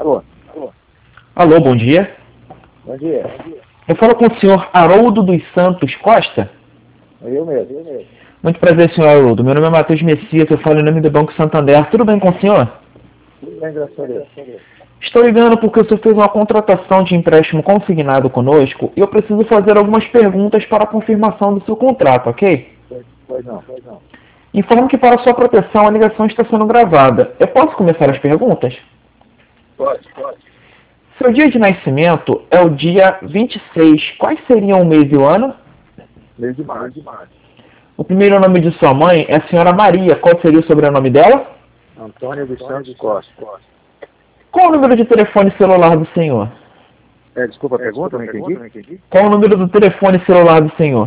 Alô? Alô, bom dia. Bom dia. Eu falo com o senhor Haroldo dos Santos Costa. Eu mesmo. Muito prazer, senhor Haroldo. Meu nome é Matheus Messias, eu falo em nome do Banco Santander. Tudo bem com o senhor? Tudo bem, graças a Deus. Estou ligando porque o senhor fez uma contratação de empréstimo consignado conosco e eu preciso fazer algumas perguntas para a confirmação do seu contrato, ok? Pois não. Informo que para sua proteção a ligação está sendo gravada. Eu posso começar as perguntas? Pode. Seu dia de nascimento é o dia 26. Quais seriam o mês e o ano? Mês de março. O primeiro nome de sua mãe é a senhora Maria. Qual seria o sobrenome dela? Antônio dos Santos Costa. Qual o número de telefone celular do senhor? Desculpa a pergunta, não entendi. Qual o número do telefone celular do senhor?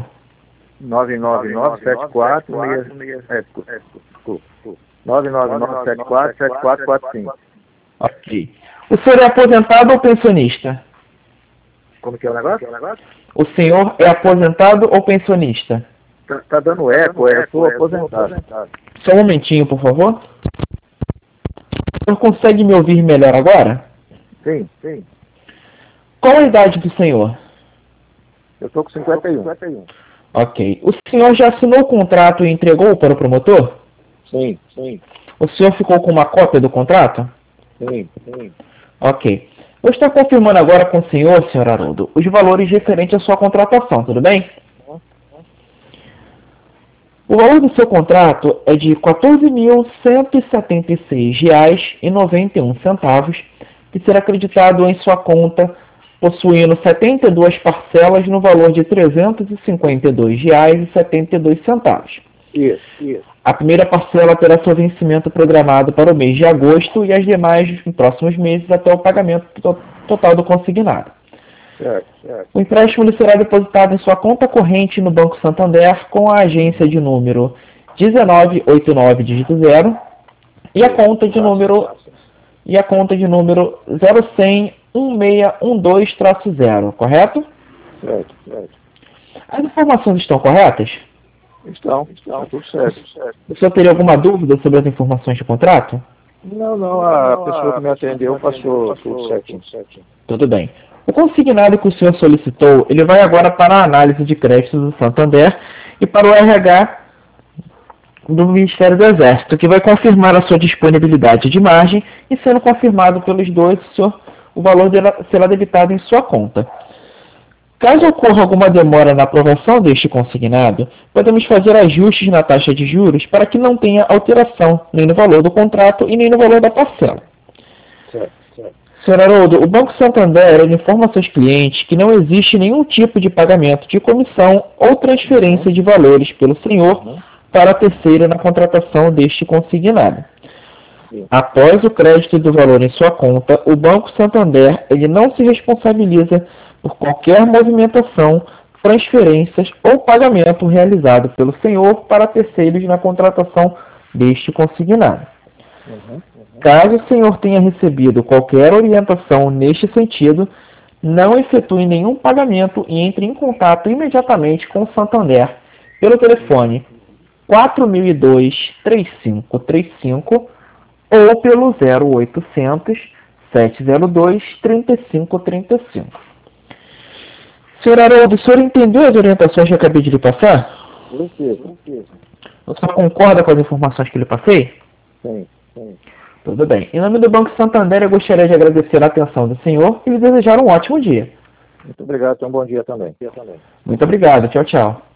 999-74-7445. Ok. O senhor é aposentado ou pensionista? Como que é o negócio? O senhor é aposentado ou pensionista? Tá dando eco, eu sou aposentado. Só um momentinho, por favor. O senhor consegue me ouvir melhor agora? Sim. Qual a idade do senhor? Eu tô com 51. Ok. O senhor já assinou o contrato e entregou para o promotor? Sim. O senhor ficou com uma cópia do contrato? Sim. Ok. Vou estar confirmando agora com o senhor, senhor Haroldo, os valores referentes à sua contratação, tudo bem? O valor do seu contrato é de R$ 14.176,91, que será acreditado em sua conta, possuindo 72 parcelas no valor de R$ 352,72. Isso. A primeira parcela terá seu vencimento programado para o mês de agosto e as demais nos próximos meses até o pagamento total do consignado. Certo. O empréstimo lhe será depositado em sua conta corrente no Banco Santander com a agência de número 1989 dígito 0 e a conta de número 01001612-0, correto? Certo. As informações estão corretas? Estão, tudo certo. O senhor teria alguma dúvida sobre as informações de contrato? Não, a pessoa que me atendeu passou tudo certinho. Tudo bem. O consignado que o senhor solicitou, ele vai agora para a análise de créditos do Santander e para o RH do Ministério do Exército, que vai confirmar a sua disponibilidade de margem e, sendo confirmado pelos dois, o valor será debitado em sua conta. Caso ocorra alguma demora na aprovação deste consignado, podemos fazer ajustes na taxa de juros para que não tenha alteração nem no valor do contrato e nem no valor da parcela. Certo. Sr. Haroldo, o Banco Santander informa a seus clientes que não existe nenhum tipo de pagamento de comissão ou transferência de valores pelo senhor para terceiro na contratação deste consignado. Após o crédito do valor em sua conta, o Banco Santander ele não se responsabiliza por qualquer movimentação, transferências ou pagamento realizado pelo senhor para terceiros na contratação deste consignado. Caso o senhor tenha recebido qualquer orientação neste sentido, não efetue nenhum pagamento e entre em contato imediatamente com o Santander pelo telefone 4002-3535 ou pelo 0800-702-3535. Senhor Haroldo, o senhor entendeu as orientações que eu acabei de lhe passar? Preciso. O senhor concorda com as informações que lhe passei? Sim. Tudo bem. Em nome do Banco Santander, eu gostaria de agradecer a atenção do senhor e lhe desejar um ótimo dia. Muito obrigado, um bom dia também. Muito obrigado. Tchau.